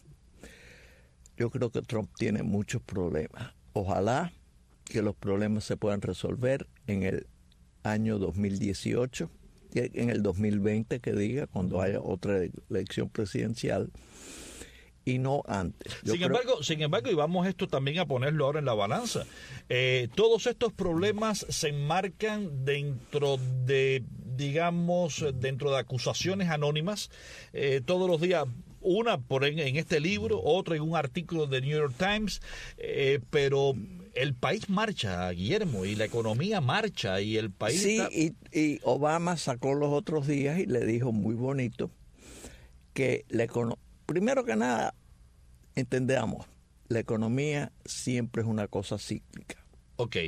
Trump tiene muchos problemas. Ojalá que los problemas se puedan resolver en el año 2018, en el 2020, que diga, cuando haya otra elección presidencial, y no antes. Sin embargo, y vamos esto también a ponerlo ahora en la balanza, todos estos problemas se enmarcan dentro de acusaciones anónimas, todos los días, una en este libro, otra en un artículo de New York Times, pero el país marcha, Guillermo, y la economía marcha, y el país... Sí, y Obama sacó los otros días y le dijo muy bonito que primero que nada, entendamos, la economía siempre es una cosa cíclica. Ok.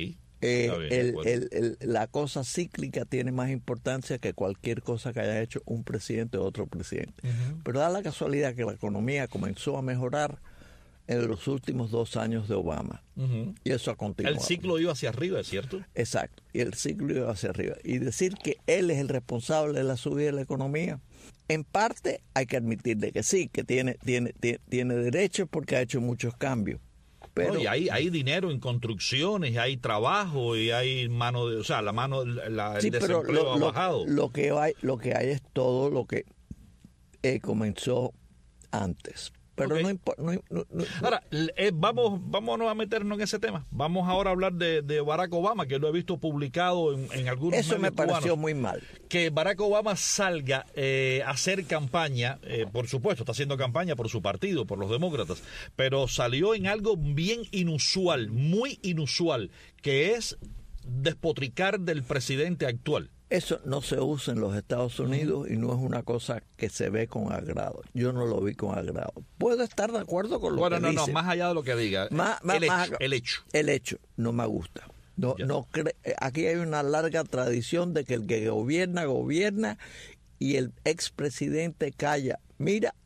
La cosa cíclica tiene más importancia que cualquier cosa que haya hecho un presidente o otro presidente. Pero da la casualidad que la economía comenzó a mejorar en los últimos 2 años de Obama. Y eso ha continuado. El ciclo iba hacia arriba, ¿es cierto? Exacto. Y el ciclo iba hacia arriba. Y decir que él es el responsable de la subida de la economía, en parte hay que admitirle que sí, que tiene derecho porque ha hecho muchos cambios. Pero, no, y hay dinero en construcciones, y hay trabajo, y hay el desempleo ha bajado. Lo que hay es todo lo que comenzó antes. Pero okay. Ahora, vámonos a meternos en ese tema. Vamos ahora a hablar de Barack Obama, que lo he visto publicado en algunos medios Eso me pareció cubanos, muy mal. Que Barack Obama salga a hacer campaña, por supuesto, está haciendo campaña por su partido, por los demócratas, pero salió en algo bien inusual, muy inusual, que es despotricar del presidente actual. Eso no se usa en los Estados Unidos y no es una cosa que se ve con agrado. Yo no lo vi con agrado. Puedo estar de acuerdo con lo que dice. No, más allá de lo que diga. El hecho. El hecho no me gusta. Aquí hay una larga tradición de que el que gobierna y el expresidente calla. Mira,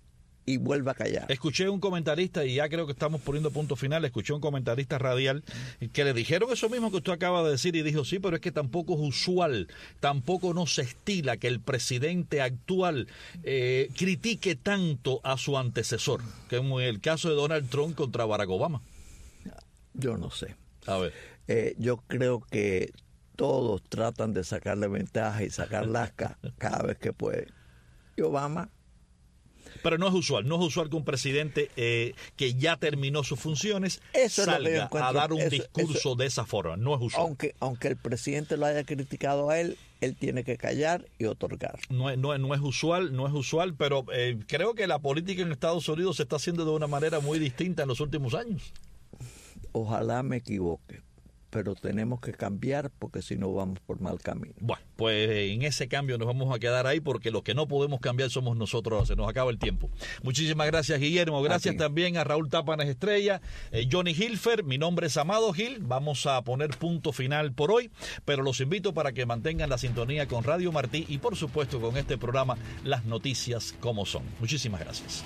y vuelva a callar. Escuché un comentarista, y ya creo que estamos poniendo punto final, escuché un comentarista radial que le dijeron eso mismo que usted acaba de decir y dijo, sí, pero es que tampoco es usual, tampoco no se estila que el presidente actual critique tanto a su antecesor, que es el caso de Donald Trump contra Barack Obama. Yo no sé. A ver. Yo creo que todos tratan de sacarle ventaja y sacar lasca cada vez que pueden. Y Obama... Pero no es usual que un presidente que ya terminó sus funciones salga a dar un discurso de esa forma. No es usual. Aunque el presidente lo haya criticado a él tiene que callar y otorgar. No es usual, pero creo que la política en Estados Unidos se está haciendo de una manera muy distinta en los últimos años. Ojalá me equivoque, pero tenemos que cambiar porque si no vamos por mal camino. Bueno, pues en ese cambio nos vamos a quedar ahí porque los que no podemos cambiar somos nosotros, se nos acaba el tiempo. Muchísimas gracias, Guillermo, gracias también a Raúl Tápanes Estrella, Johnny Hilfer, mi nombre es Amado Gil, vamos a poner punto final por hoy, pero los invito para que mantengan la sintonía con Radio Martí y por supuesto con este programa Las Noticias como Son. Muchísimas gracias.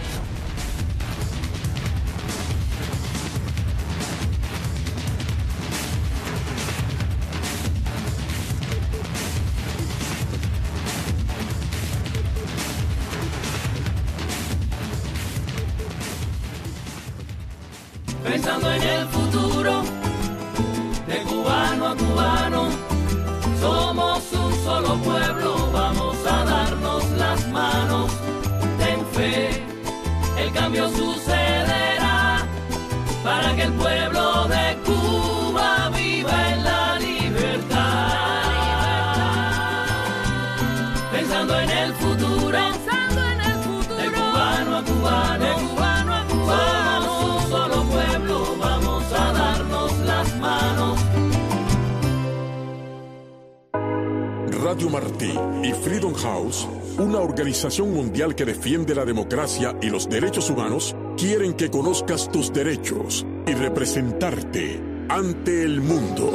Pensando en el futuro, de cubano a cubano, somos un solo pueblo, vamos a darnos las manos. Ten fe, el cambio sucederá, para que el pueblo de Cuba viva en la libertad. Pensando en el futuro, de cubano a cubano, somos un solo pueblo, vamos a darnos las manos. Radio Martí y Freedom House, una organización mundial que defiende la democracia y los derechos humanos, quieren que conozcas tus derechos y representarte ante el mundo.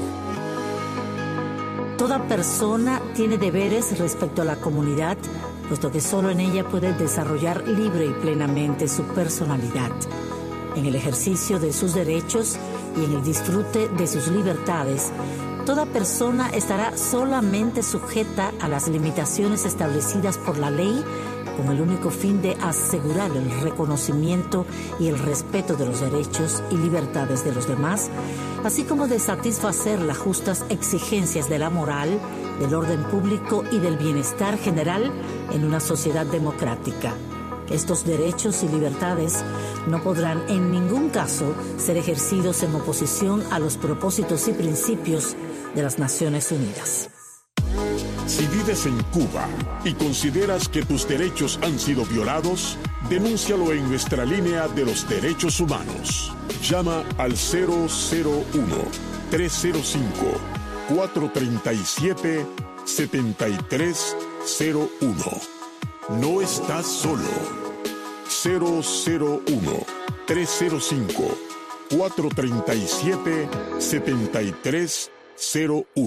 Toda persona tiene deberes respecto a la comunidad, puesto que solo en ella puede desarrollar libre y plenamente su personalidad. En el ejercicio de sus derechos y en el disfrute de sus libertades, toda persona estará solamente sujeta a las limitaciones establecidas por la ley con el único fin de asegurar el reconocimiento y el respeto de los derechos y libertades de los demás, así como de satisfacer las justas exigencias de la moral, del orden público y del bienestar general en una sociedad democrática. Estos derechos y libertades no podrán en ningún caso ser ejercidos en oposición a los propósitos y principios de las Naciones Unidas. Si vives en Cuba y consideras que tus derechos han sido violados, denúncialo en nuestra línea de los derechos humanos. Llama al 001-305-437-7301. No estás solo. 001-305-437-7301.